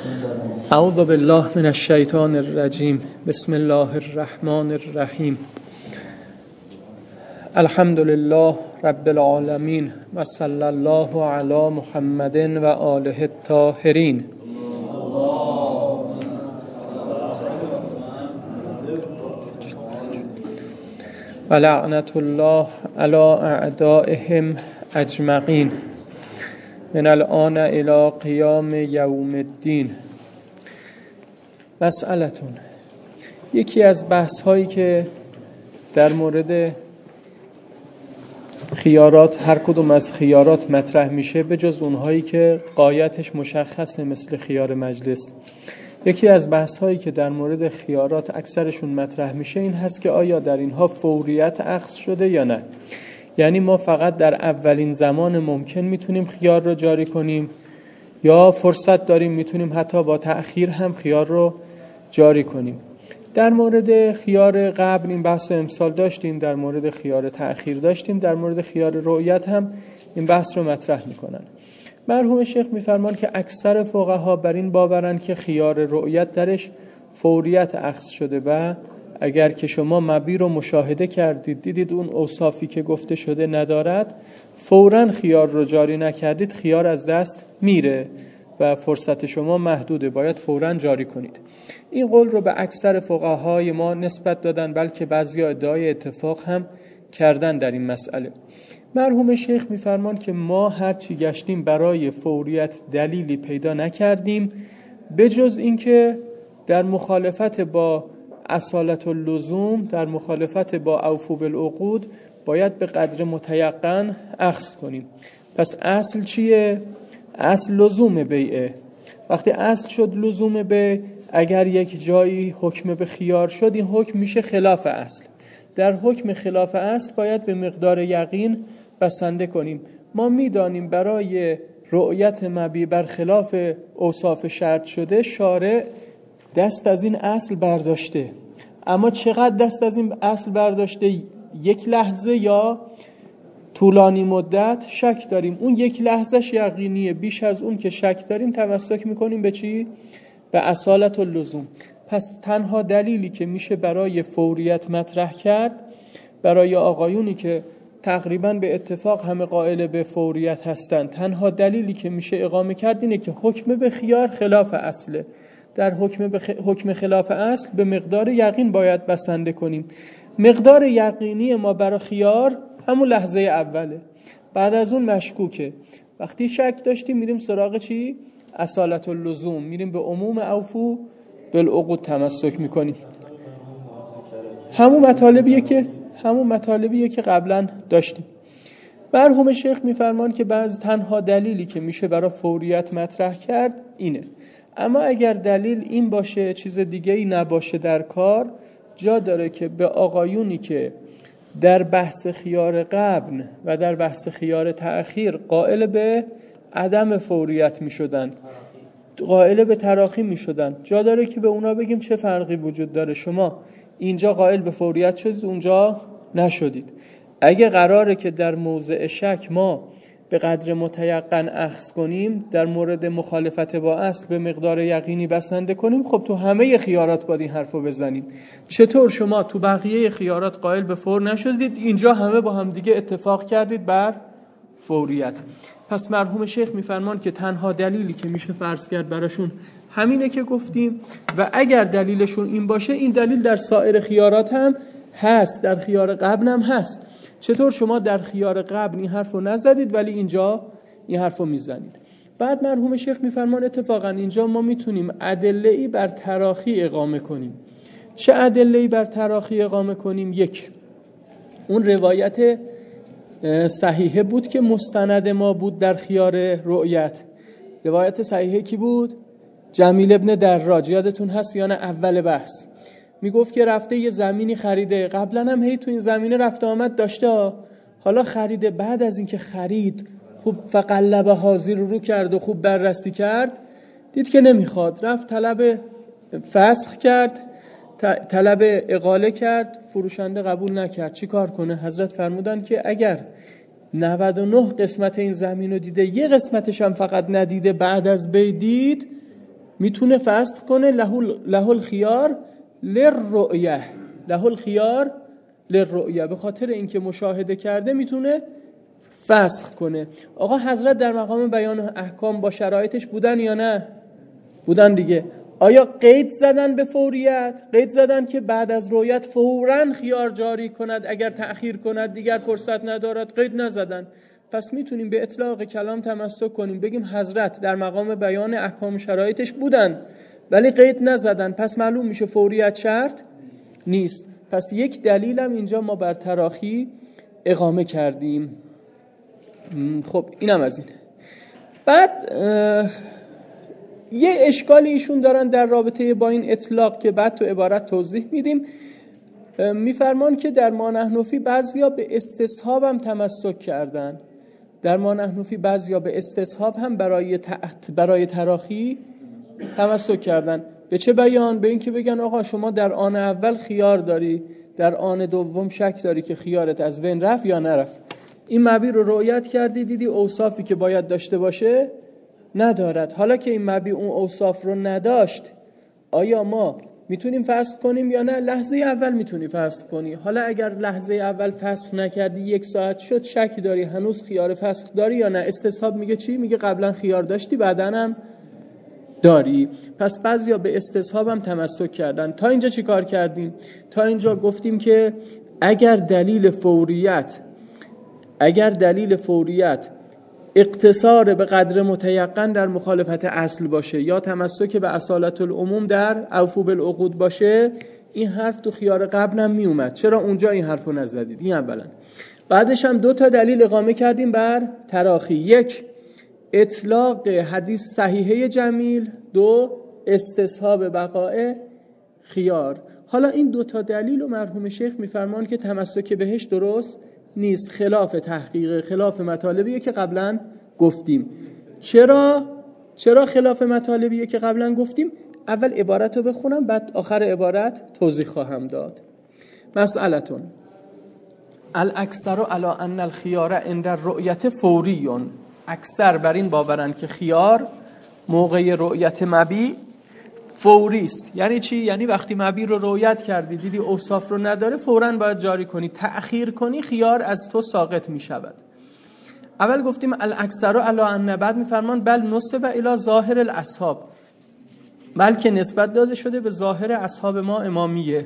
اعوذ بالله من الشیطان الرجیم. بسم الله الرحمن الرحیم. الحمد لله رب العالمین و صلی الله علی محمد و آله الطاهرین. و لعنت الله علی اعدائهم اجمعین من الآن الی قیام یوم الدین. مسئلتون، یکی از بحث هایی که در مورد خیارات، هر کدوم از خیارات مطرح میشه به جز اونهایی که غایتش مشخصه مثل خیار مجلس، یکی از بحث هایی که در مورد خیارات اکثرشون مطرح میشه این هست که آیا در اینها فوریت اخذ شده یا نه. یعنی ما فقط در اولین زمان ممکن میتونیم خیار رو جاری کنیم یا فرصت داریم میتونیم حتی با تأخیر هم خیار رو جاری کنیم. در مورد خیار قبل این بحث رو امسال داشتیم، در مورد خیار تأخیر داشتیم، در مورد خیار رؤیت هم این بحث رو مطرح میکنن. مرحوم شیخ میفرمان که اکثر فقها بر این باورن که خیار رؤیت درش فوریت اخذ شده و اگر که شما مبی رو مشاهده کردید دیدید اون اوصافی که گفته شده ندارد، فوراً خیار رو جاری نکردید، خیار از دست میره و فرصت شما محدوده، باید فوراً جاری کنید. این قول رو به اکثر فقهای ما نسبت دادن، بلکه بعضیا ادعای اتفاق هم کردن در این مسئله. مرحوم شیخ میفرمان که ما هرچی گشتیم برای فوریت دلیلی پیدا نکردیم به جز اینکه در مخالفت با اصالت اللزوم، در مخالفت با اوفو بالعقود باید به قدر متیقن اخذ کنیم. پس اصل چیه؟ اصل لزوم بیعه. وقتی اصل شد لزوم بیع، اگر یک جایی حکم به خیار شد این حکم میشه خلاف اصل. در حکم خلاف اصل باید به مقدار یقین بسنده کنیم. ما میدانیم برای رؤیت مبی برخلاف اوصاف شرط شده شارع دست از این اصل برداشته، اما چقدر دست از این اصل برداشته؟ یک لحظه یا طولانی مدت؟ شک داریم. اون یک لحظهش یقینیه، بیش از اون که شک داریم تمسک میکنیم به چی؟ به اصالت اللزوم. پس تنها دلیلی که میشه برای فوریت مطرح کرد برای آقایونی که تقریبا به اتفاق همه قائل به فوریت هستن، تنها دلیلی که میشه اقامه کرد اینه که حکم به خیار خلاف اصله. در حکم خلاف اصل به مقدار یقین باید بسنده کنیم. مقدار یقینی ما برای خیار همون لحظه اوله، بعد از اون مشکوکه. وقتی شک داشتیم میریم سراغ چی؟ اصالت اللزوم، میریم به عموم اوفو بالعقود تمسک میکنیم. همون مطالبیه که قبلا داشتیم. مرحوم شیخ میفرمان که تنها دلیلی که میشه برای فوریت مطرح کرد اینه. اما اگر دلیل این باشه چیز دیگه ای نباشه در کار، جا داره که به آقایونی که در بحث خیار قبل و در بحث خیار تأخیر قائل به عدم فوریت می شدن، قائل به تراخی می شدن، جا داره که به اونا بگیم چه فرقی وجود داره، شما اینجا قائل به فوریت شدید اونجا نشدید. اگه قراره که در موضع شک ما به قدر متیقن اخذ کنیم، در مورد مخالفت با اصل به مقدار یقینی بسنده کنیم، خب تو همه خیارات باید این حرفو بزنیم. چطور شما تو بقیه خیارات قائل به فور نشدید، اینجا همه با هم دیگه اتفاق کردید بر فوریت؟ پس مرحوم شیخ میفرمان که تنها دلیلی که میشه فرض کرد براشون همینه که گفتیم، و اگر دلیلشون این باشه این دلیل در سایر خیارات هم هست، در خیار قبل هم هست. چطور شما در خیار قبل این حرفو نزدید ولی اینجا این حرفو میزنید؟ بعد مرحوم شیخ میفرمان اتفاقا اینجا ما میتونیم ادله‌ای بر تراخی اقامه کنیم. چه ادله‌ای بر تراخی اقامه کنیم؟ یک، اون روایت صحیحه بود که مستند ما بود در خیار رؤیت. روایت صحیحه کی بود؟ جمیل ابن دراج، یادتون هست یا نه؟ اول بحث میگفت که رفته یه زمینی خریده، قبلا هم هی تو این زمینه رفت آمد داشته، حالا خریده، بعد از اینکه خرید خوب فقلب حاضر رو کرد و خوب بررسی کرد، دید که نمیخواد، رفت طلب فسخ کرد، طلب اقاله کرد، فروشنده قبول نکرد. چی کار کنه؟ حضرت فرمودن که اگر 99 قسمت این زمین رو دیده، یه قسمتش هم فقط ندیده، بعد از بی دید، میتونه فسخ کنه له الخیار للرؤیه، له الخیار للرؤیه، به خاطر اینکه مشاهده کرده میتونه فسخ کنه. آقا حضرت در مقام بیان احکام با شرایطش بودن یا نه؟ بودن دیگه. آیا قید زدن به فوریت؟ قید زدن که بعد از رؤیت فوراً خیار جاری کند، اگر تأخیر کند دیگر فرصت ندارد؟ قید نزدن. پس میتونیم به اطلاق کلام تمسک کنیم، بگیم حضرت در مقام بیان احکام و شرایطش بودن ولی قید نزدن، پس معلوم میشه فوریت شرط نیست. پس یک دلیلم اینجا ما بر تراخی اقامه کردیم. خب اینم از این. بعد یه اشکالی ایشون دارن در رابطه با این اطلاق که بعد تو عبارت توضیح میدیم. میفرمان که در ما نحنفی بعضیا به استصحاب هم تمسک کردن، در ما نحنفی بعضیا به استصحاب هم برای تراخی تمسک کردن. به چه بیان؟ به این که بگن آقا شما در آن اول خیار داری، در آن دوم شک داری که خیارت از بین رفت یا نرفت. این مبی رو رؤیت کردی، دیدی اوصافی که باید داشته باشه ندارد. حالا که این مبی اون اوصاف رو نداشت، آیا ما میتونیم فسخ کنیم یا نه؟ لحظه اول میتونی فسخ کنی. حالا اگر لحظه اول فسخ نکردی، 1 ساعت شد، شک داری هنوز خیار فسخ داری یا نه؟ استصحاب میگه چی؟ میگه قبلا خیار داشتی بعدن هم داری. پس بعضیا به استصحاب هم تمسک کردن. تا اینجا چی کار کردیم؟ تا اینجا گفتیم که اگر دلیل فوریت اقتصار به قدر متیقن در مخالفت اصل باشه یا تمسک به اصالت العموم در اوفو بالعقود باشه، این حرف تو خیار قبلم می اومد. چرا اونجا این حرفو نزدید؟ این اولا. بعدش هم 2 تا دلیل اقامه کردیم بر تراخی. 1 اطلاق حدیث صحیحه جمیل، 2 استصحاب بقاء خیار. حالا این 2 تا دلیل و مرحوم شیخ میفرمان که تمسک بهش درست نیست، خلاف تحقیق، خلاف مطالبیه که قبلا گفتیم. چرا خلاف مطالبیه که قبلا گفتیم؟ اول عبارت رو بخونم بعد آخر عبارت توضیح خواهم داد. مسئلتون الاکثر علی ان الخیار عند الرؤیت فوریون، اکثر بر این باورن که خیار موقع رؤیت مبی فوری است. یعنی چی؟ یعنی وقتی مبی رو رؤیت کردی دیدی اوصاف رو نداره، فوراً باید جاری کنی. تأخیر کنی خیار از تو ساقط می شود. اول گفتیم الاکثر علی ان، بعد میفرمان بل نسب الی ظاهر الاصحاب، بلکه نسبت داده شده به ظاهر اصحاب ما امامیه.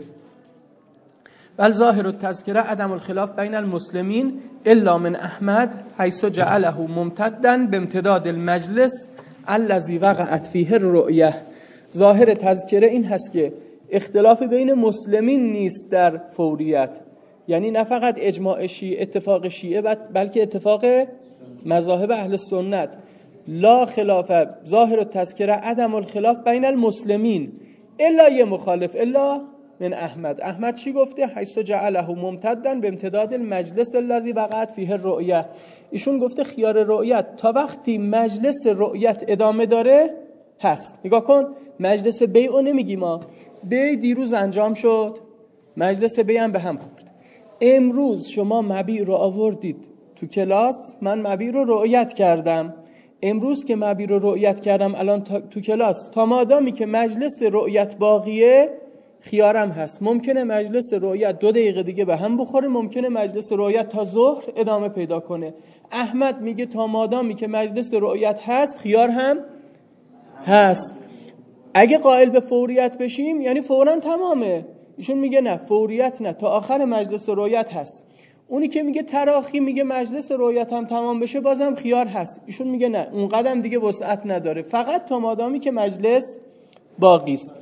بل ظاهر التذکره عدم الخلاف بین المسلمین الا من احمد حیث جعله ممتدا بامتداد المجلس الذي وقعت فیه الرؤیه. ظاهر تذکره این هست که اختلاف بین مسلمین نیست در فوریت، یعنی نه فقط اجماع شیعه، اتفاق شیعه، بلکه اتفاق مذاهب اهل سنت. لا خلاف، ظاهر التذکره عدم الخلاف بین المسلمین الا یه مخالف، الا من احمد چی گفته؟ حیث جعله ممتدا بامتداد المجلس الذي وقعت فیه الرؤیه. ایشون گفته خیار رؤیت تا وقتی مجلس رؤیت ادامه داره هست. نگاه کن، مجلس بیع رو نمیگی، ما بیع دیروز انجام شد، مجلس بیع هم به هم خورد. امروز شما مبیع رو آوردید تو کلاس، من مبیع رو رؤیت کردم. امروز که مبیع رو رؤیت کردم الان تو کلاس، تا مادامی که مجلس رؤیت باقیه خیارم هست. ممکنه مجلس رؤیت 2 دقیقه دیگه به هم بخوره، ممکنه مجلس رؤیت تا ظهر ادامه پیدا کنه. احمد میگه تا مادامی که مجلس رؤیت هست خیار هم هست. اگه قائل به فوریت بشیم یعنی فوراً تمامه. ایشون میگه نه، فوریت نه، تا آخر مجلس رؤیت هست. اونی که میگه تراخی میگه مجلس رؤیت هم تمام بشه بازم خیار هست. ایشون میگه نه، اون قدم دیگه وسعت نداره، فقط تا مادامی که مجلس باقی است.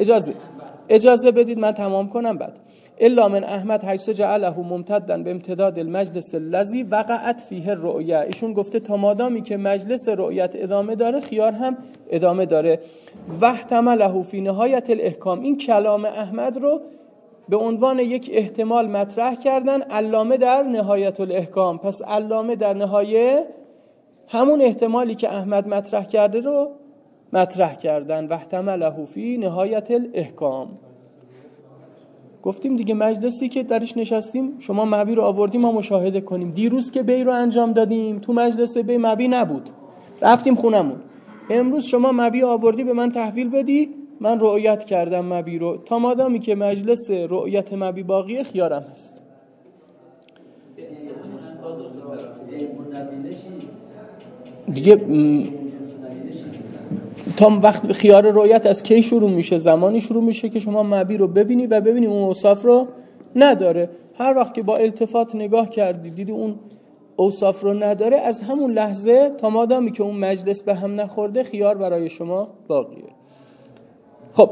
اجازه بدید من تمام کنم بعد. الا من احمد حیث جعله ممتدا به امتداد المجلس الذي وقعت فیه الرؤیه. ایشون گفته تا مادامی که مجلس رؤیت ادامه داره خیار هم ادامه داره. واحتمله فی نهایت الاحکام، این کلام احمد رو به عنوان یک احتمال مطرح کردن علامه در نهایت الاحکام. پس علامه در نهایه همون احتمالی که احمد مطرح کرده رو مطرح کردن. واحتمله فی نهایت الاحکام. گفتیم دیگه مجلسی که درش نشستیم، شما مبی رو آوردیم ما مشاهده کنیم. دیروز که بی رو انجام دادیم تو مجلس بی مبی نبود، رفتیم خونمون. امروز شما مبی آوردی به من تحویل بدی، من رؤیت کردم مبی رو، تا مادامی که مجلس رؤیت مبی باقیه خیارم هست. دیگه تا وقت خیار رؤیت از کی شروع میشه؟ زمانی شروع میشه که شما مبی رو ببینی و ببینی اون اوصاف رو نداره. هر وقت که با التفات نگاه کردی دیدی اون اوصاف رو نداره، از همون لحظه تا مادامی که اون مجلس به هم نخورده خیار برای شما باقیه. خب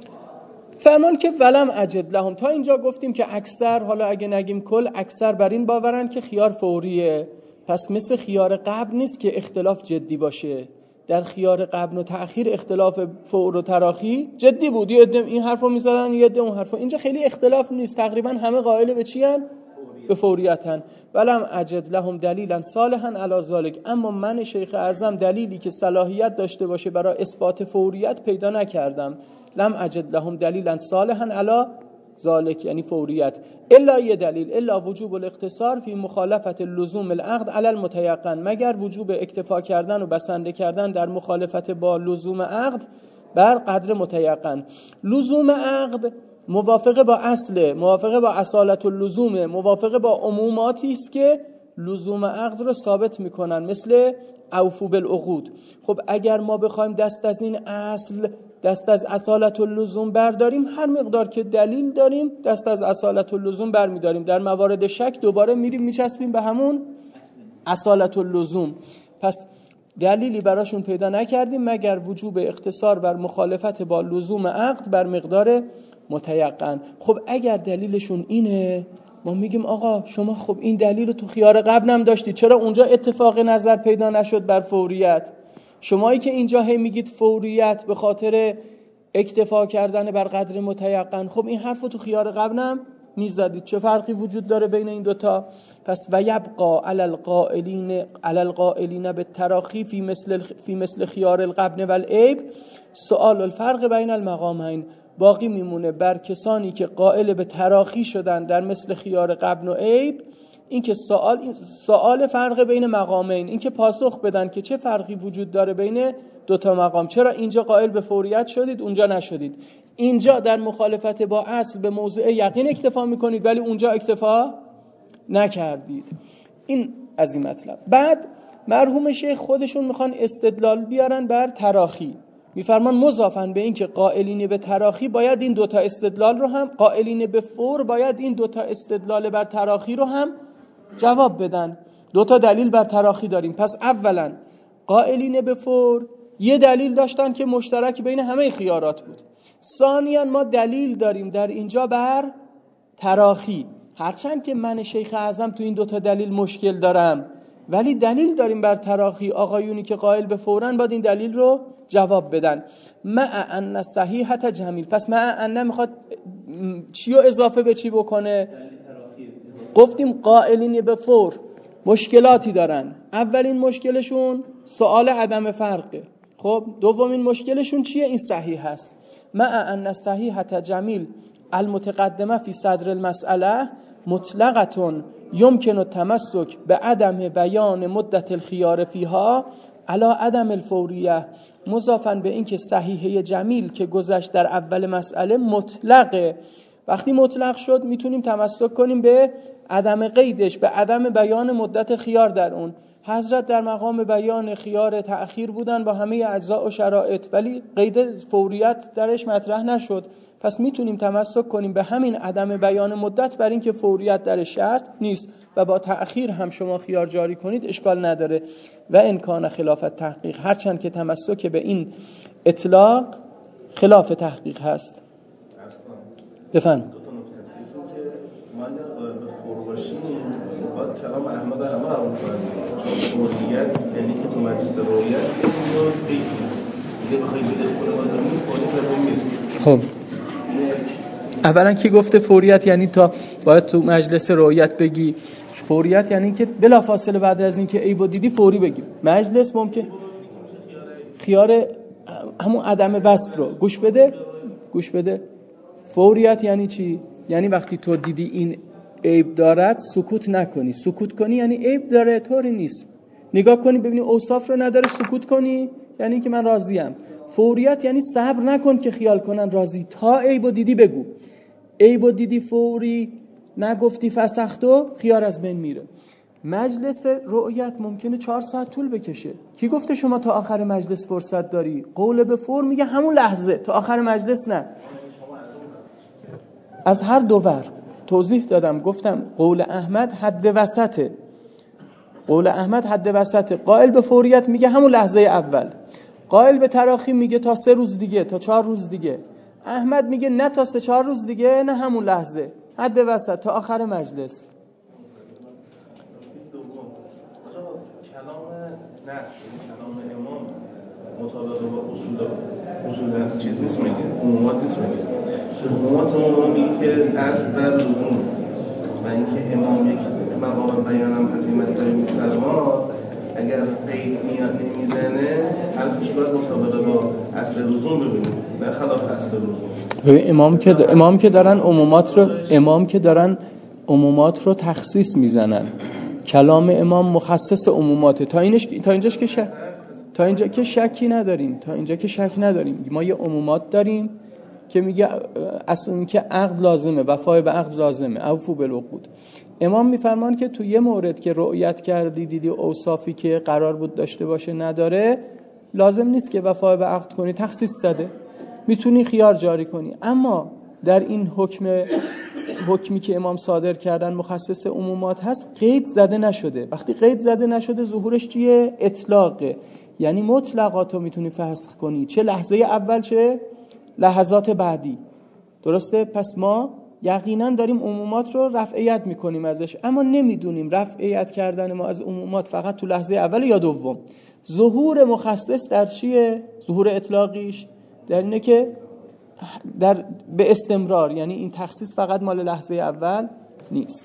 فرمان که ولم اجد لهم، تا اینجا گفتیم که اکثر، حالا اگه نگیم کل، اکثر بر این باورن که خیار فوریه. پس مثل خیار قبل نیست که اختلاف جدی باشه. در خیار قبل و تأخیر اختلاف فور و تراخی جدی بود، یه عده این حرفو میزدن یه عده اون حرفو. اینجا خیلی اختلاف نیست، تقریبا همه قائل به چی ان؟ به فوریتن. ولم اجد لهم دلیلا صالحا علی ذلک، اما من شیخ اعظم دلیلی که صلاحیت داشته باشه برای اثبات فوریت پیدا نکردم. لم اجد لهم دلیلا صالحا علی ذلک یعنی فوریت، الا یه دلیل، الا وجوب الاقتصار فی مخالفت لزوم العقد علی المتیقن، مگر وجوب اکتفا کردن و بسنده کردن در مخالفت با لزوم عقد بر قدر متیقن. لزوم عقد موافقه با اصل، موافقه با اصالت اللزوم، موافقه با عموماتی است که لزوم عقد رو ثابت میکنن، مثل اوفو بالعقود. خب اگر ما بخوایم دست از این اصل، دست از اصالت اللزوم برداریم، هر مقدار که دلیل داریم دست از اصالت اللزوم برمیداریم. در موارد شک دوباره میریم میچسبیم به همون اصالت اللزوم. پس دلیلی براشون پیدا نکردیم مگر وجوب اقتصار بر مخالفت با لزوم عقد بر مقدار متیقن. خب اگر دلیلشون اینه، ما میگیم آقا شما خب این دلیل رو تو خیار قبل هم داشتی، چرا اونجا اتفاق نظر پیدا نشد بر فوریت؟ شمایی که اینجا هی میگید فوریت به خاطر اکتفا کردن بر قدر متیقن، خب این حرف رو تو خیار قبل هم میزدید، چه فرقی وجود داره بین این دوتا؟ پس و یبقى علی القائلین بالتراخی فی مثل خیار القبن والعیب سؤال الفرق بین المقامین، باقی میمونه بر کسانی که قائل به تراخی شدن در مثل خیار قبن و عیب، این که سوال فرق بین مقامین، این که پاسخ بدن که چه فرقی وجود داره بین دوتا مقام، چرا اینجا قائل به فوریت شدید اونجا نشدید، اینجا در مخالفت با اصل به موضع یقین اکتفا میکنید ولی اونجا اکتفا نکردید. این از این مطلب. بعد مرحوم شیخ خودشون میخوان استدلال بیارن بر تراخی، میفرمان مضافاً به این که قائلین به تراخی باید این دوتا استدلال رو هم، قائلین به فور باید این دوتا استدلال بر تراخی رو هم جواب بدن. دوتا دلیل بر تراخی داریم. پس اولا قائلین به فور یه دلیل داشتن که مشترک بین همه خیارات بود. ثانیاً ما دلیل داریم در اینجا بر تراخی، هرچند که من شیخ اعظم تو این دوتا دلیل مشکل دارم ولی دلیل داریم بر تراخی. آقایونی که قائل به فورن باید این دلیل رو جواب بدن. مع ان صحیحت جمیل. پس مع ان میخواد چی رو اضافه به چی بکنه؟ گفتیم قائلین به فور مشکلاتی دارن. اولین مشکلشون سوال عدم فرقه. خب دومین مشکلشون چیه؟ این صحیح هست. مع ان صحیحت جمیل المتقدمه فی صدر المسئله مطلقتون یمکن التمسک به عدم بیان مدت الخیار فیها علی عدم الفوریه. مضافاً به این که صحیحه جمیل که گذشت در اول مسئله مطلقه، وقتی مطلق شد میتونیم تمسک کنیم به عدم قیدش، به عدم بیان مدت خیار در اون. حضرت در مقام بیان خیار تأخیر بودن با همه اجزاء و شرایط ولی قید فوریت درش مطرح نشد. پس میتونیم تمسک کنیم به همین عدم بیان مدت بر این که فوریت در شرط نیست و با تأخیر هم شما خیار جاری کنید اشکال نداره. و امکان خلاف تحقیق، هرچند که تمسک به این اطلاق خلاف تحقیق هست. بفهم ما اگر قائل به فور باشیم باید کلام احمد همه قبول کنیم، چون فوریت یعنی که تو مجلس رؤیت دیگه بخوایم بده خود ما داریم خب اولا کی گفته فوریت یعنی تا باید تو مجلس رؤیت بگی؟ فوریت یعنی که بلافاصله بعد از اینکه عیبو دیدی فوری بگی. مجلس ممکن خیار همون عدم وصف رو گوش بده. فوریت یعنی چی؟ یعنی وقتی تو دیدی این عیب دارد سکوت نکنی. سکوت کنی یعنی عیب داره، طوری نیست. نگاه کنی ببینی اوصاف رو نداره سکوت کنی یعنی که من راضیم. فوریت یعنی صبر نکن که خیال کنن راضی، تا عیبو دیدی بگو. عیبو دیدی فوری نگفتی فسختو، خیار از بین میره. مجلس رؤیت ممکنه 4 ساعت طول بکشه. کی گفته شما تا آخر مجلس فرصت داری؟ قول به فور میگه همون لحظه، تا آخر مجلس نه. از هر دو ور توضیح دادم، گفتم قول احمد حد وسطه. قول احمد حد وسطه. قائل به فوریت میگه همون لحظه اول، قائل به تراخی میگه تا 3 روز دیگه، تا 4 روز دیگه. احمد میگه نه تا 3-4 روز دیگه، نه همون لحظه، حد وسط تا آخر مجلس. کلام امام مطابق با اصول چیز نیست میگه، عمومات نیست میگه. عمومات امام میگه که اصل بر لزوم و اینکه امام یک مقام بیانم عظیمت داره میفرماد، اگر قید نمیزنه حرفش باید مطابق با اصل لزوم ببینیم، نه خلاف اصل لزوم. امام که دارن عمومات رو تخصیص میزنن. کلام امام مخصص عموماته. تا اینجا که شکی نداریم. ما یه عمومات داریم که میگه اصلا که عقد لازمه، وفای به عقد لازمه، اوفو بالعقود. امام میفرمان که تو یه مورد که رؤیت کردی دیدی اوصافی که قرار بود داشته باشه نداره، لازم نیست که وفای به عقد کنی، تخصیص زده، میتونی خیار جاری کنی. اما در این حکمی که امام صادر کردن مخصص عمومات هست، قید زده نشده. وقتی قید زده نشده ظهورش چیه؟ اطلاقه. یعنی مطلقاتو میتونی فسخ کنی، چه لحظه اول چه لحظات بعدی. درسته؟ پس ما یقینا داریم عمومات رو رفعیت میکنیم ازش، اما نمیدونیم رفعیت کردن ما از عمومات فقط تو لحظه اول یا دوم. ظهور مخصص در چیه؟ ظهور اطلاقیش در اینه که به استمرار، یعنی این تخصیص فقط مال لحظه اول نیست.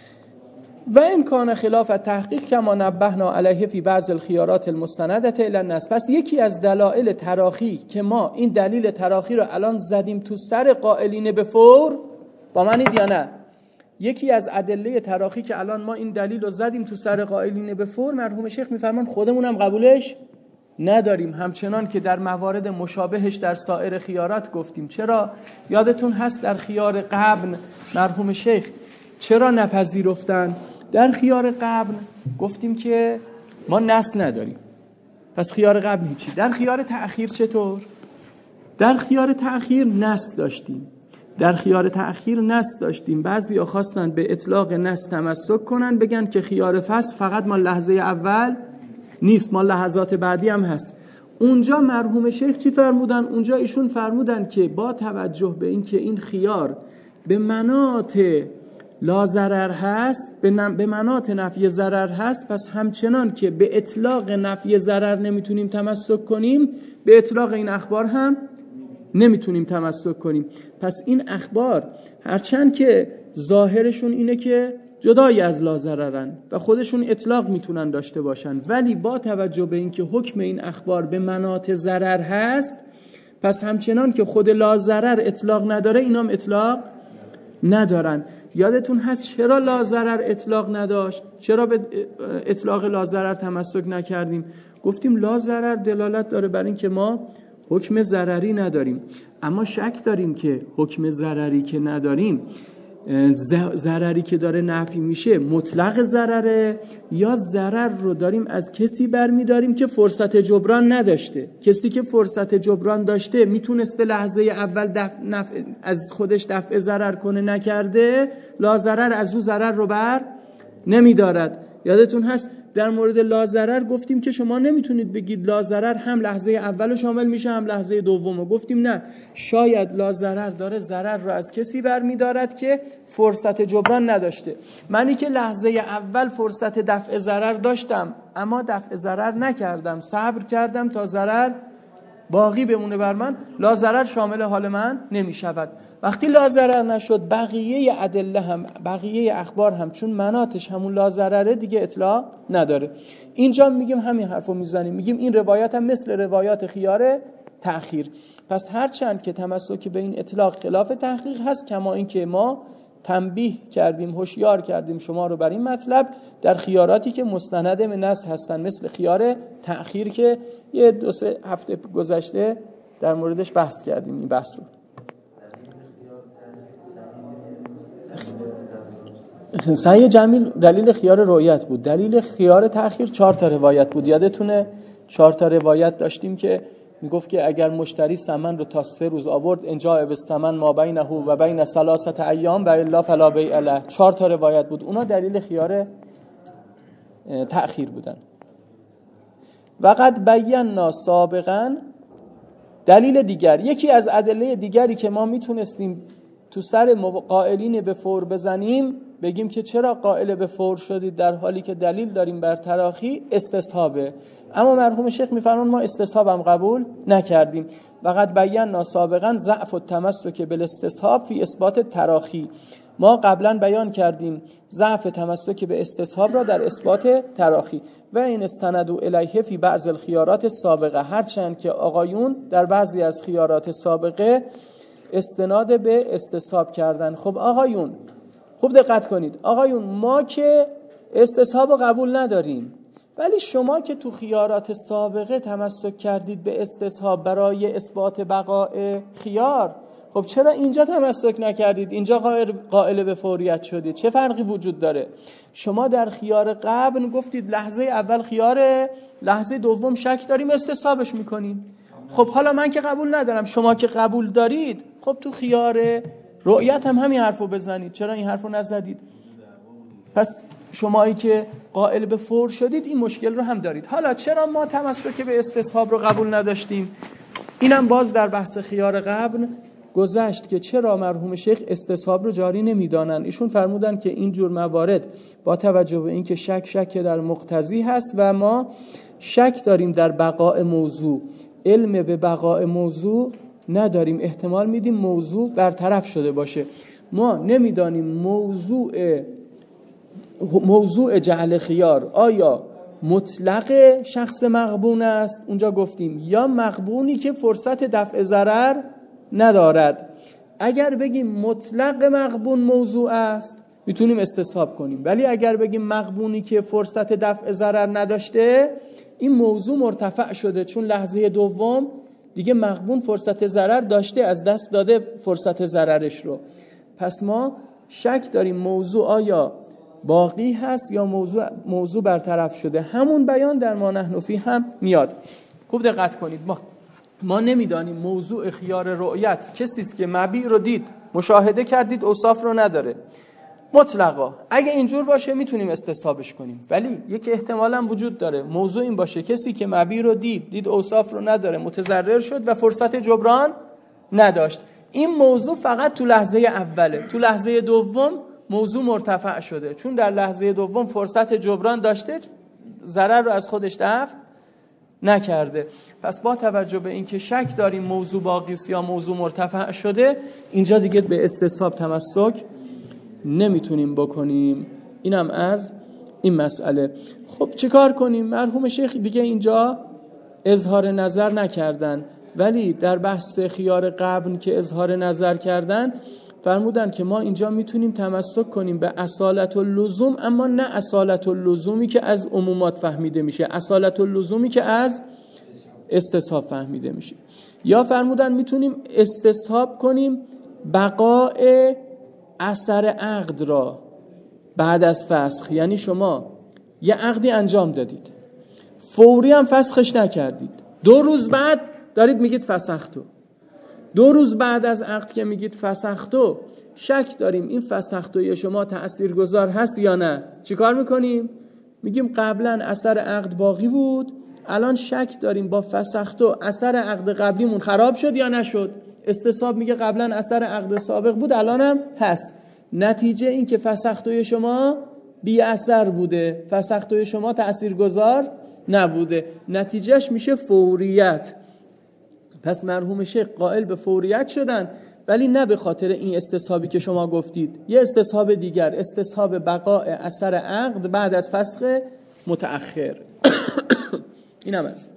و امکان خلاف تحقیق کما نبهنا علیه فی بعض الخیارات المستندة الی النص. پس یکی از دلایل تراخی که ما این دلیل تراخی رو الان زدیم تو سر قائلین به فور، با منید یا نه؟ یکی از ادله تراخی که الان ما این دلیل رو زدیم تو سر قائلین به فور، مرحوم شیخ میفرمان خودمونم قبولش نداریم، همچنان که در موارد مشابهش در سایر خیارات گفتیم. چرا؟ یادتون هست در خیار قبل مرحوم شیخ چرا نپذیرفتن؟ در خیار قبل گفتیم که ما نص نداریم، پس خیار قبل هیچی. در خیار تأخیر چطور؟ در خیار تأخیر نص داشتیم. بعضیا خواستن به اطلاق نص تمسک کنن، بگن که خیار فصل فقط ما لحظه اول نیست، ما لحظات بعدی هم هست. اونجا مرحوم شیخ چی فرمودن؟ اونجا ایشون فرمودن که با توجه به این که این خیار به مناط لا ضرر هست، به مناط نفی ضرر هست، پس همچنان که به اطلاق نفی ضرر نمیتونیم تمسک کنیم، به اطلاق این اخبار هم نمیتونیم تمسک کنیم. پس این اخبار هرچند که ظاهرشون اینه که جدای از لا ضررن و خودشون اطلاق میتونن داشته باشن، ولی با توجه به اینکه حکم این اخبار به مناط ضرر هست، پس همچنان که خود لا ضرر اطلاق نداره، اینام اطلاق ندارن. یادتون هست چرا لا ضرر اطلاق نداشت؟ چرا به اطلاق لا ضرر تمسک نکردیم؟ گفتیم لا ضرر دلالت داره بر این که ما حکم ضرری نداریم، اما شک داریم که حکم ضرری که نداریم، ضرری که داره نفی میشه مطلق ضرره یا ضرر رو داریم از کسی برمیداریم که فرصت جبران نداشته. کسی که فرصت جبران داشته میتونسته لحظه اول از خودش دفع ضرر کنه، نکرده، لا ضرر از او ضرر رو بر نمیدارد. یادتون هست در مورد لا ضرر گفتیم که شما نمیتونید بگید لا ضرر هم لحظه اولو شامل میشه هم لحظه دومو. گفتیم نه، شاید لا ضرر داره ضرر رو از کسی برمیدارد که فرصت جبران نداشته. منی که لحظه اول فرصت دفع ضرر داشتم اما دفع ضرر نکردم، صبر کردم تا ضرر باقی بمونه بر من، لا ضرر شامل حال من نمیشود. وقتی لا ضرر نشد، بقیه ادله هم، بقیه اخبار هم چون مناطش همون لا ضرره دیگه اطلاق نداره. اینجا میگیم همین حرفو میزنیم، میگیم این روایت هم مثل روایات خیار تأخیر. پس هرچند که تمسک به این اطلاق خلاف تحقیق هست، کما این که ما تنبیه کردیم، هوشیار کردیم شما رو بر این مطلب در خیاراتی که مستند به نص هستن، مثل خیار تأخیر که یه 2-3 هفته گذشته در موردش بحث کردیم این بحث رو. صحیح جمیل دلیل خیار رؤیت بود. دلیل خیار تأخیر 4 تا روایت بود. یادتونه 4 تا روایت داشتیم که میگفت که اگر مشتری ثمن رو تا 3 روز آورد انجا به ثمن ما بینه و بین 3 ایام و الا فلا بیع له. 4 تا روایت بود. اونا دلیل خیار تأخیر بودن. وقد بینا سابقا دلیل دیگر، یکی از ادله دیگری که ما میتونستیم تو سر قائلین به فور بزنیم، بگیم که چرا قائل به فور شدید در حالی که دلیل داریم بر تراخی، استصحابه. اما مرحوم شیخ میفرمان ما استصحابم قبول نکردیم. وقد بینا سابقا ضعف التمسک بالاستصحاب فی اثبات تراخی. ما قبلا بیان کردیم ضعف تمسک به استصحاب را در اثبات تراخی. و این استندوا الیه فی بعض الخیارات السابقه، هرچند که آقایون در بعضی از خیارات سابقه استناد به استصحاب کردن. خب آقایون خوب دقت کنید، آقایون ما که استصحاب قبول نداریم، ولی شما که تو خیارات سابقه تمسک کردید به استصحاب برای اثبات بقاء خیار، خب چرا اینجا تمسک نکردید؟ اینجا قائل به فوریت شدید. چه فرقی وجود داره؟ شما در خیار قبل گفتید لحظه اول خیاره، لحظه دوم شک داریم استصحابش میکنیم. خب حالا من که قبول ندارم، شما که قبول دارید، خب تو خیار رؤیت هم همین حرفو بزنید. چرا این حرفو نزدید؟ پس شمایی که قائل به فور شدید این مشکل رو هم دارید. حالا چرا ما تمسک به استصحاب رو قبول نداشتیم؟ اینم باز در بحث خیار قبل گذشت که چرا مرحوم شیخ استصحاب رو جاری نمیدانن. ایشون فرمودن که این جور موارد با توجه به اینکه شک در مقتضی هست و ما شک داریم در بقاء موضوع، علم به بقاء موضوع نداریم، احتمال میدیم موضوع برطرف شده باشه. ما نمیدانیم موضوع جعل خیار آیا مطلق شخص مغبون است، اونجا گفتیم، یا مغبونی که فرصت دفع ضرر ندارد. اگر بگیم مطلق مغبون موضوع است میتونیم استصحاب کنیم، ولی اگر بگیم مغبونی که فرصت دفع ضرر نداشته، این موضوع مرتفع شده، چون لحظه دوم دیگه مغبون فرصت ضرر داشته، از دست داده فرصت ضررش رو. پس ما شک داریم موضوع آیا باقی هست یا موضوع برطرف شده. همون بیان در ما نحن فیه هم میاد. خوب دقت کنید، ما نمیدانیم موضوع خیار رؤیت کسی است که مبیع رو دید، مشاهده کردید، اوصاف رو نداره مطلقا. اگه اینجور باشه میتونیم استصحابش کنیم، ولی یک احتمال هم وجود داره موضوع این باشه کسی که مبیع رو دید اوصاف رو نداره، متضرر شد و فرصت جبران نداشت. این موضوع فقط تو لحظه اوله، تو لحظه دوم موضوع مرتفع شده، چون در لحظه دوم فرصت جبران داشته، ضرر رو از خودش دفع نکرده. پس با توجه به اینکه شک داریم موضوع باقی است یا موضوع مرتفع شده، اینجا دیگه به استصحاب تمسک نمیتونیم بکنیم. اینم از این مسئله. خب چیکار کنیم؟ مرحوم شیخ دیگه اینجا اظهار نظر نکردن، ولی در بحث خیار قبل که اظهار نظر کردن فرمودن که ما اینجا میتونیم تمسک کنیم به اصالت اللزوم، اما نه اصالت اللزومی که از عمومات فهمیده میشه، اصالت اللزومی که از استصحاب فهمیده میشه. یا فرمودن میتونیم استصحاب کنیم بقاء اثر عقد را بعد از فسخ. یعنی شما یه عقدی انجام دادید، فوری هم فسخش نکردید، 2 روز بعد دارید میگید فسختو. 2 روز بعد از عقد که میگید فسختو، شک داریم این فسختوی شما تأثیرگذار هست یا نه. چیکار میکنیم؟ میگیم قبلا اثر عقد باقی بود، الان شک داریم با فسختو اثر عقد قبلیمون خراب شد یا نشد. استصحاب میگه قبلا اثر عقد سابق بود، الان هم هست. نتیجه این که فسختوی شما بی اثر بوده، فسختوی شما تأثیرگذار نبوده، نتیجهش میشه فوریت. پس مرحوم شیخ قائل به فوریت شدن، ولی نه به خاطر این استصحابی که شما گفتید، یه استصحاب دیگر، استصحاب بقاء اثر عقد بعد از فسخ متأخر. این هم است.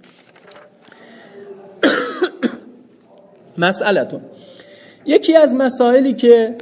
مسئلتون یکی از مسائلی که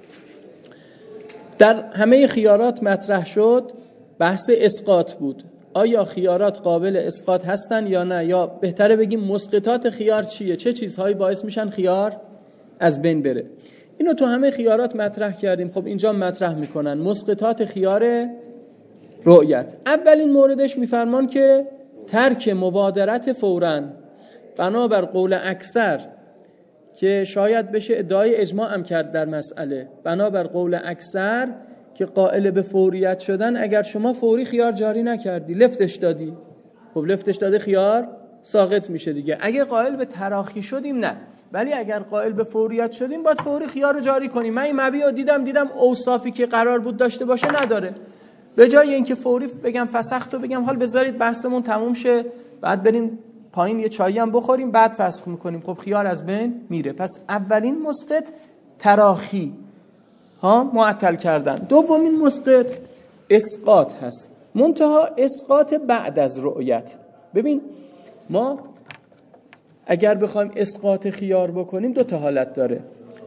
در همه خیارات مطرح شد بحث اسقاط بود. آیا خیارات قابل اسقاط هستن یا نه، یا بهتره بگیم مسقطات خیار چیه، چه چیزهایی باعث میشن خیار از بین بره. اینو تو همه خیارات مطرح کردیم. خب اینجا مطرح میکنن مسقطات خیار رؤیت. اولین موردش میفرمان که ترک مبادرت فوراً، بنابر قول اکثر که شاید بشه ادعای اجماع هم کرد در مسئله، بنابر قول اکثر که قائل به فوریت شدن، اگر شما فوری خیار جاری نکردی، لفتش دادی، خب لفتش داده خیار ساقط میشه دیگه. اگه قائل به تراخی شدیم نه، ولی اگر قائل به فوریت شدیم باید فوری خیار رو جاری کنیم. من این مبیع رو دیدم اوصافی که قرار بود داشته باشه نداره، به جای اینکه فوری بگم فسخت و بگم حال بذارید بحثمون تموم شه بعد بریم پایین یه چایی هم بخوریم بعد فسخ میکنیم، خب خیار از بین میره. پس اولین مسقط تراخی معطل کردن. دومین مسقط اسقاط هست، منتها اسقاط بعد از رؤیت. ببین ما اگر بخوایم اسقاط خیار بکنیم دو تا حالت داره.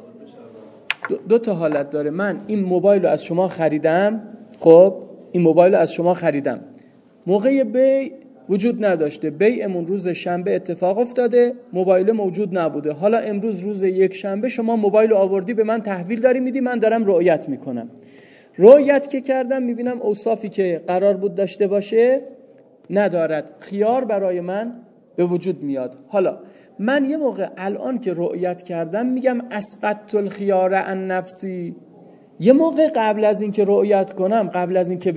من این موبایل رو از شما خریدم، خب این موبایل رو از شما خریدم، موقع بیع وجود نداشته، بیعمون روز شنبه اتفاق افتاده، موبایل موجود نبوده، حالا امروز روز یک شنبه شما موبایل رو آوردی به من تحویل داری میدی، من دارم رؤیت میکنم. رؤیت که کردم میبینم اوصافی که قرار بود داشته باشه ندارد، خیار برای من به وجود میاد. حالا من یه موقع الان که رؤیت کردم میگم اسقطت الخیار عن نفسی، یه موقع قبل از این که رؤیت کنم، قبل از این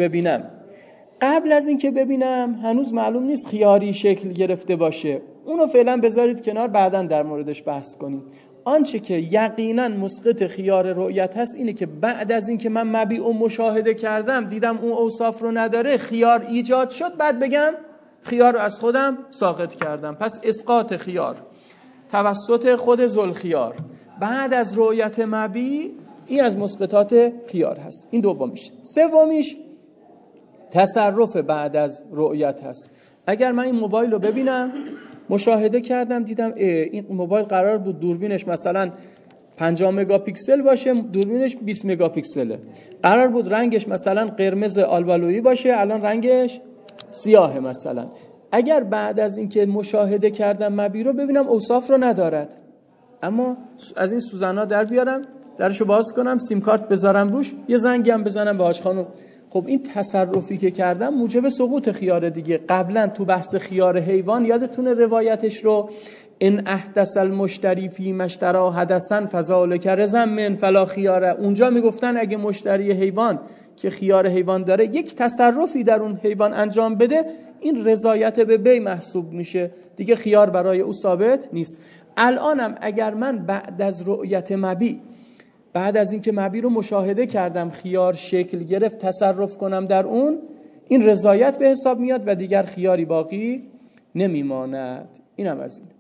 که ببینم هنوز معلوم نیست خیاری شکل گرفته باشه، اونو فعلا بذارید کنار، بعداً در موردش بحث کنیم. آنچه که یقینا مسقط خیار رؤیت هست اینه که بعد از این که من مبیع و مشاهده کردم دیدم اون اوصاف رو نداره، خیار ایجاد شد، بعد بگم خیار رو از خودم ساقط کردم. پس اسقاط خیار توسط خود ذوالخیار بعد از رؤیت مبیع، این از مسقطات خیار هست. این دومیش. سومیش تصرف بعد از رؤیت هست. اگر من این موبایل رو ببینم، مشاهده کردم، دیدم این موبایل قرار بود دوربینش مثلا 50 مگاپیکسل باشه، دوربینش 20 مگاپیکسله، قرار بود رنگش مثلا قرمز آلبالویی باشه، الان رنگش سیاهه مثلا. اگر بعد از اینکه مشاهده کردم مبیع رو ببینم اوصاف رو ندارد، اما از این سوزنا در بیارم، درشو باز کنم، سیم کارت بذارم روش، یه زنگی هم بزنم به حاج خانم، خب این تصرفی که کردم موجب سقوط خیار دیگه. قبلا تو بحث خیار حیوان یادتونه روایتش رو، ان احدث المشتری فی مشترا حدثا فذلک رزم من فلا خیاره، اونجا میگفتن اگه مشتری حیوان که خیار حیوان داره یک تصرفی در اون حیوان انجام بده، این رضایت به بیع محسوب میشه دیگه، خیار برای او ثابت نیست. الانم اگر من بعد از رؤیت مبیع، بعد از اینکه مبیع رو مشاهده کردم خیار شکل گرفت، تصرف کنم در اون، این رضایت به حساب میاد و دیگر خیاری باقی نمیماند. اینم از این.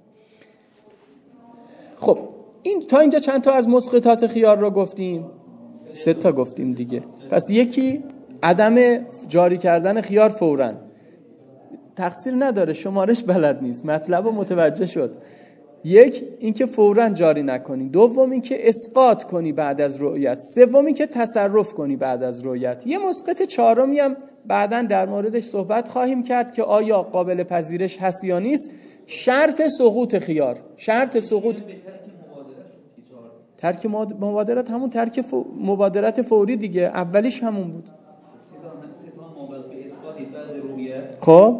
خب این تا اینجا چند تا از مسقطات خیار رو گفتیم؟ 3 تا گفتیم دیگه. پس یکی عدم جاری کردن خیار فوراً، تقصیر نداره، شمارش بلد نیست، مطلب رو متوجه شد. یک اینکه فوراً جاری نکنی، دوم اینکه اسقاط کنی بعد از رؤیت، سوم اینکه تصرف کنی بعد از رؤیت. یه مسقط چهارمی هم بعداً در موردش صحبت خواهیم کرد که آیا قابل پذیرش هست یا نیست. شرط سقوط خیار، شرط سقوط ترک مبادرت، همون ترک مبادرت فوری دیگه، اولیش همون بود. خب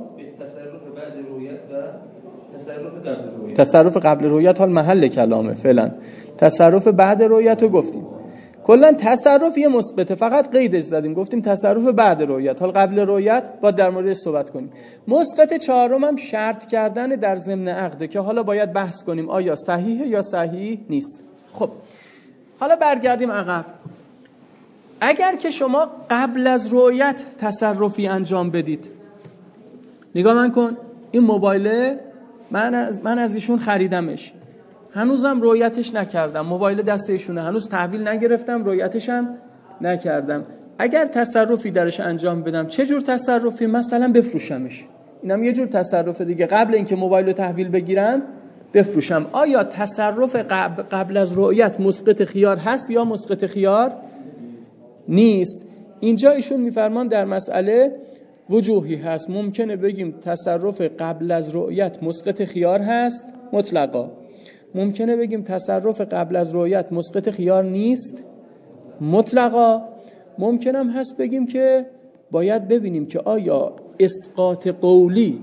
تصرف قبل رؤیت حال محل کلامه فعلا، تصرف بعد رؤیت رو گفتیم. کلا تصرف یه مثبته، فقط قیدش زدیم گفتیم تصرف بعد رؤیت، حال قبل رؤیت با در موردش صحبت کنیم. مثبت چهارم هم شرط کردن در ضمن عقده که حالا باید بحث کنیم آیا صحیحه یا صحیح نیست. خب حالا برگردیم عقب. اگر که شما قبل از رؤیت تصرفی انجام بدید، نگاه من کن، این موبایل من از ایشون خریدمش، هنوزم رؤیتش نکردم، موبایل دست ایشونه، هنوز تحویل نگرفتم، رؤیتش هم نکردم. اگر تصرفی درش انجام بدم، چه جور تصرفی؟ مثلا بفروشمش، اینم یه جور تصرف دیگه، قبل اینکه موبایل رو تحویل بگیرم بفروشم. آیا تصرف قبل از رؤیت مسقط خیار هست یا مسقط خیار نیست؟ اینجا ایشون میفرمان در مسئله وجوهی هست. ممکنه بگیم تصرف قبل از رؤیت مسقط خیار هست مطلقا، ممکنه بگیم تصرف قبل از رؤیت مسقط خیار نیست مطلقا، ممکنم هست بگیم که باید ببینیم که آیا اسقاط قولی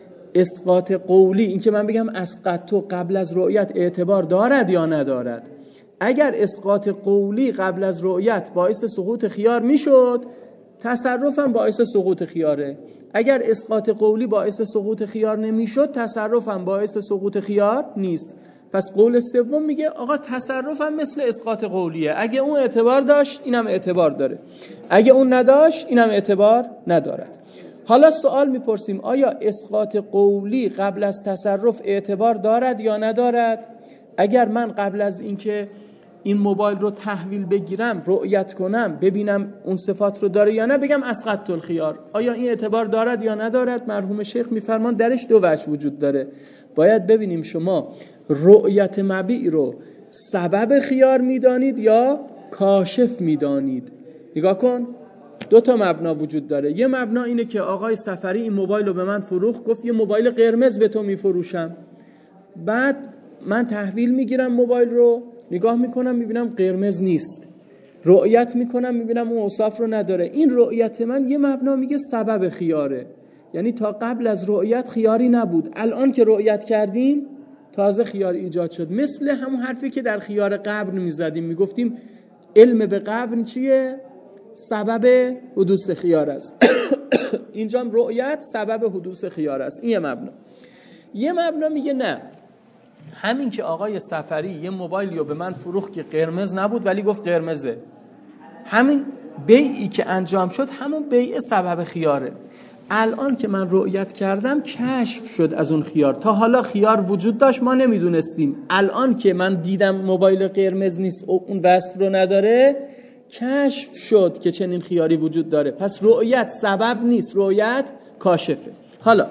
این که من بگم اسقطت قبل از رؤیت اعتبار دارد یا ندارد. اگر اسقاط قولی قبل از رؤیت باعث سقوط خیار میشد، تصرفم باعث سقوط خیاره. اگر اسقاط قولی باعث سقوط خیار نمیشد، تصرفم باعث سقوط خیار نیست. پس قول سوم میگه آقا تصرفم مثل اسقاط قولیه، اگه اون اعتبار داشت اینم اعتبار داره، اگه اون نداشت اینم اعتبار ندارد. حالا سوال میپرسیم آیا اسقاط قولی قبل از تصرف اعتبار دارد یا ندارد؟ اگر من قبل از اینکه این موبایل رو تحویل بگیرم رؤیت کنم ببینم اون صفات رو داره یا نه، بگم اسقطت الخيار، آیا این اعتبار دارد یا ندارد؟ مرحوم شیخ میفرمان درش دو وجه وجود داره. باید ببینیم شما رؤیت مبیع رو سبب خیار میدانید یا کاشف میدانید. نگاه کن، دو تا مبنا وجود داره. یه مبنا اینه که آقای سفری این موبایل رو به من فروخت، گفت یه موبایل قرمز به تو میفروشم. بعد من تحویل میگیرم موبایل رو، نگاه میکنم میبینم قرمز نیست، رؤیت میکنم میبینم اون اوصاف رو نداره. این رؤیت من یه مبنا میگه سبب خیاره، یعنی تا قبل از رؤیت خیاری نبود، الان که رؤیت کردیم تازه خیار ایجاد شد. مثل همون حرفی که در خیار قبر میزدیم، میگفتیم علم به قبر چیه؟ سبب حدوث خیار است. اینجا رؤیت سبب حدوث خیار است. این یه مبنا میگه نه، همین که آقای سفری یه موبایلیو به من فروخت که قرمز نبود ولی گفت قرمزه، همین بیعی که انجام شد همون بیع سبب خیاره. الان که من رؤیت کردم کشف شد از اون خیار، تا حالا خیار وجود داشت ما نمیدونستیم، الان که من دیدم موبایل قرمز نیست اون وصف رو نداره، کشف شد که چنین خیاری وجود داره. پس رؤیت سبب نیست، رؤیت کاشفه. حالا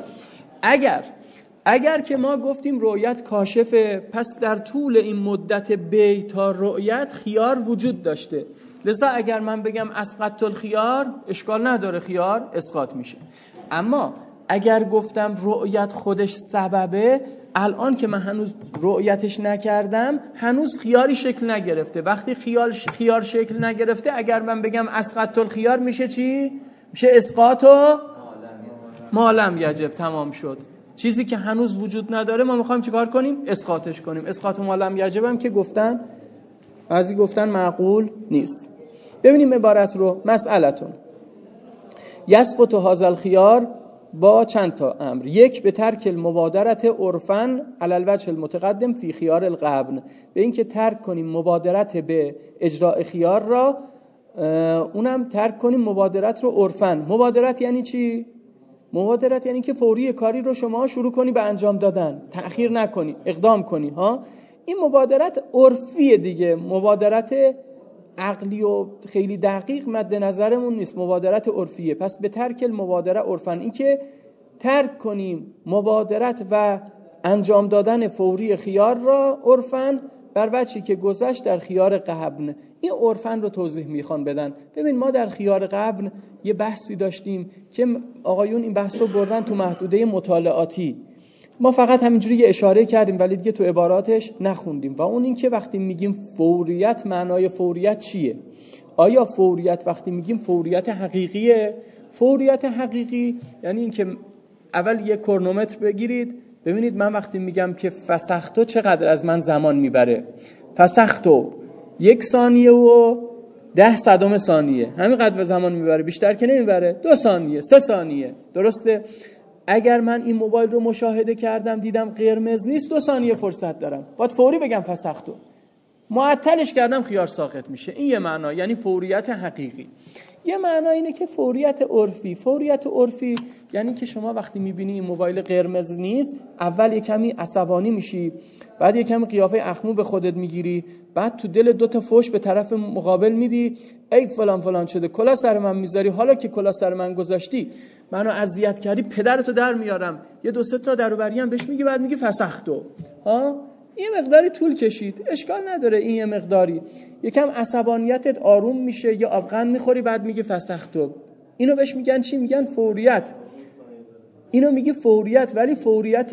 اگر که ما گفتیم رؤیت کاشفه، پس در طول این مدت بیع تا رؤیت خیار وجود داشته، لذا اگر من بگم اسقطت الخيار اشکال نداره، خیار اسقاط میشه. اما اگر گفتم رؤیت خودش سببه، الان که من هنوز رؤیتش نکردم هنوز خیاری شکل نگرفته. وقتی خیار شکل نگرفته، اگر من بگم اسقطت الخيار میشه چی؟ میشه اسقاط و ما لم یجب، تمام شد. چیزی که هنوز وجود نداره ما میخوایم چیکار کنیم؟ اسقاطش کنیم. اسقاط ما لم یجب هم که گفتن بعضی گفتن معقول نیست. ببینیم عبارت رو. مسئلتون یسقط هذا الخيار با چند تا امر. یک، به ترک المبادرت عرفاً علی الوجه المتقدم فی خیار القبن، به این که ترک کنیم مبادرت به اجراء خیار را، اونم ترک کنیم مبادرت رو عرفاً. مبادرت یعنی چی؟ مبادرت یعنی که فوری کاری رو شما شروع کنی به انجام دادن، تأخیر نکنی، اقدام کنی ها. این مبادرت عرفیه دیگه، مبادرت عقلی و خیلی دقیق مد نظرمون نیست، مبادرت عرفیه. پس به ترک المبادره عرفاً، این که ترک کنیم مبادرت و انجام دادن فوری خیار را عرفاً بر وجهی که گذشت در خیار قبن. این عرفاً رو توضیح میخوان بدن. ببین ما در خیار قبن یه بحثی داشتیم که آقایون این بحث رو بردن تو محدوده مطالعاتی، ما فقط همینجوری یه اشاره کردیم ولی دیگه تو عباراتش نخوندیم. و اون این که وقتی میگیم فوریت، معنای فوریت چیه؟ آیا فوریت وقتی میگیم فوریت حقیقیه؟ فوریت حقیقی یعنی این که اول یک کرونومتر بگیرید ببینید من وقتی میگم که فسختو چقدر از من زمان میبره، فسختو 1 ثانیه و 0.10 ثانیه، همین قدر زمان میبره، بیشتر که نمیبره. 2 ثانیه 3 ثانیه، درسته؟ اگر من این موبایل رو مشاهده کردم دیدم قرمز نیست، 2 ثانیه فرصت دارم، باید فوری بگم فسختو، معطلش کردم خیار ساقط میشه. این یه معنا، یعنی فوریت حقیقی. یه معنا اینه که فوریت عرفی. فوریت عرفی یعنی که شما وقتی میبینی این موبایل قرمز نیست، اول یه کمی عصبانی میشی، بعد یه کمی قیافه اخمو به خودت میگیری، بعد تو دل 2 تا فوش به طرف مقابل میدی، ای فلان فلان شده، کلا سر من میذاری، حالا که کلا سر من گذاشتی منو اذیت کردی، پدرتو در میارم. یه 2-3 تا دروبری هم بهش میگی، بعد میگی فسختو. این مقداری طول کشید، اشکال نداره، این یه مقداری یکم عصبانیتت آروم میشه، یا آبغن میخوری بعد میگی فسختو. اینو بهش میگن چی؟ میگن فوریت. اینو میگه فوریت، ولی فوریت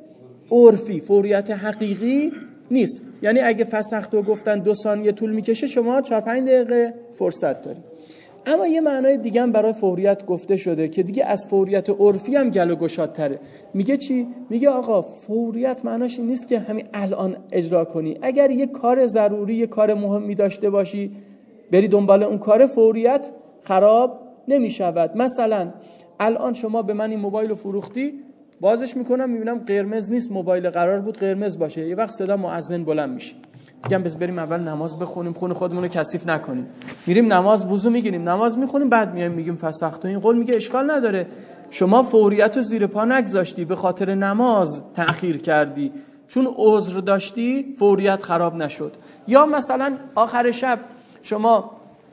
عرفی، فوریت حقیقی نیست. یعنی اگه فسختو گفتن 2 ثانیه طول میکشه، شما 4-5 دقیقه فرصت داری. اما یه معنای دیگه هم برای فوریت گفته شده که دیگه از فوریت عرفی هم گل و گشادتره. میگه چی؟ میگه آقا فوریت معناش این نیست که همین الان اجرا کنی. اگر یه کار ضروری، یه کار مهمی داشته باشی، بری دنبال اون کار، فوریت خراب نمیشود. مثلا الان شما به من این موبایل رو فروختی، بازش میکنم میبینم قرمز نیست، موبایل قرار بود قرمز باشه. یه وقت صدا مؤذن بلند میشه، میگم بس بریم اول نماز بخونیم، خون خودمون رو کثیف نکنیم. میریم نماز وضو میگیریم، نماز میخونیم، بعد میایم میگیم فسخت. این قول میگه اشکال نداره، شما فوریت رو زیر پا نگذاشتی، به خاطر نماز تأخیر کردی، چون عذر داشتی فوریت خراب نشد. یا مثلا آخر شب شما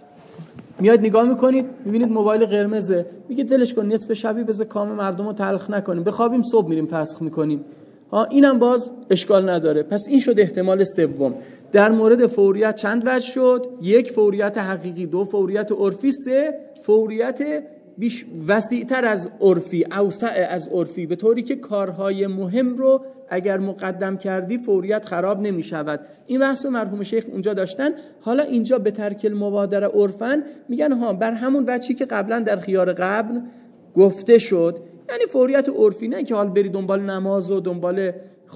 میاد نگاه میکنید میبینید موبایل قرمزه، میگه دلش کن نصف شبی بذار کام مردم رو تلخ نکنیم، بخوابیم صبح میریم فسخ میکنیم. اینم باز اشکال نداره. پس این شد احتمال سوم. در مورد فوریت چند وجه شد؟ 1 فوریت حقیقی، 2 فوریت عرفی، 3 فوریت بیش وسیع‌تر از عرفی، اوسع از عرفی، به طوری که کارهای مهم رو اگر مقدم کردی فوریت خراب نمی شود. این بحث مرحوم شیخ اونجا داشتن. حالا اینجا به ترک المبادره عرفن میگن بر همون وجهی که قبلا در خیار قبل گفته شد، یعنی فوریت عرفی، نه که حال بری دنبال نماز و دنبال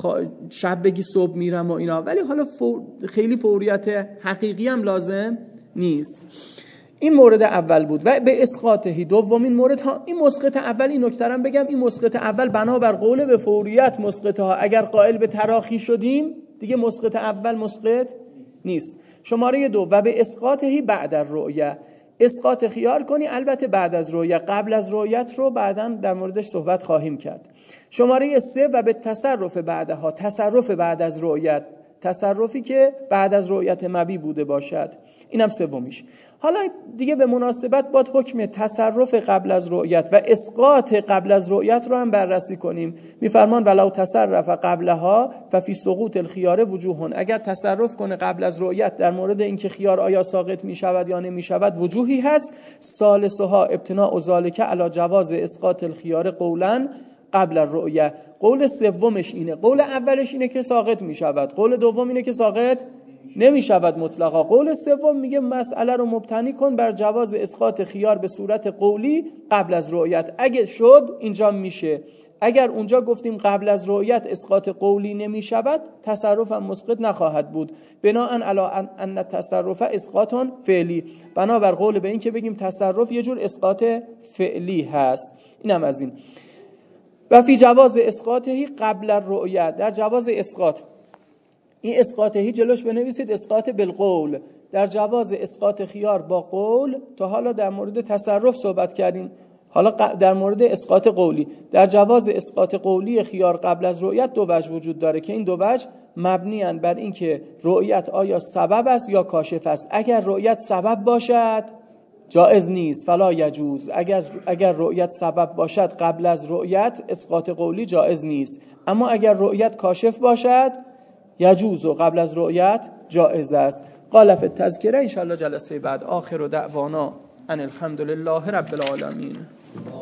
شب بگی صبح میرم و اینا، ولی حالا خیلی فوریت حقیقی هم لازم نیست. این مورد اول بود. و به اسقاطهی دومین مورد این مسقط اول. این نکته رو بگم، این مسقط اول بنابر قول به فوریت مسقط ها اگر قائل به تراخی شدیم دیگه مسقط اول مسقط نیست. شماره 2 و به اسقاطهی بعد الرؤیه، اسقاط خیار کنی البته بعد از رؤیه، قبل از رؤیت رو بعداً در موردش صحبت خواهیم کرد. شماره 3 و به تصرف بعدها، تصرف بعد از رؤیت، تصرفی که بعد از رؤیت مبی بوده باشد، اینم سومیش. حالا دیگه به مناسبت باید حکم تصرف قبل از رؤیت و اسقاط قبل از رؤیت رو هم بررسی کنیم. میفرمان ولو تصرف قبلها ففی سقوط الخيار وجوهون، اگر تصرف کنه قبل از رؤیت در مورد اینکه خیار آیا ساقط می شود یا نمی شود وجوهی هست. ثالثها ابتناء ذلك علی جواز اسقاط الخيار قولا قبل الرؤیه. قول سومش اینه. قول اولش اینه که ساقط می شود، قول دوم اینه که ساقط نمی شود مطلقا. قول سوم میگه مسئله رو مبتنی کن بر جواز اسقاط خیار به صورت قولی قبل از رؤیت. اگه شد اینجا میشه. اگر اونجا گفتیم قبل از رؤیت اسقاط قولی نمی شود، تصرف هم مسقط نخواهد بود. بناءً علی ان تصرف اسقاط فعلی، بنابر قول به این که بگیم تصرف یه جور اسقاط فعلی هست. اینم از این. و فی جواز اسقاطهی قبل الرؤیه، در جواز اسقاط، این اسقاطهی جلوش بنویسید اسقاط بالقول، در جواز اسقاط خیار با قول. تا حالا در مورد تصرف صحبت کردیم، حالا در مورد اسقاط قولی. در جواز اسقاط قولی خیار قبل از رؤیت 2 وجه وجود داره که این 2 وجه مبنیان بر این که رؤیت آیا سبب است یا کاشف است. اگر رؤیت سبب باشد جائز نیست، فلا یجوز. اگر رؤیت سبب باشد قبل از رؤیت اسقاط قولی جائز نیست. اما اگر رؤیت کاشف باشد یجوز و قبل از رؤیت جائز است. قال فی التذکره. ان شاء الله جلسه بعد. آخر دعوانا ان الحمد لله رب العالمین.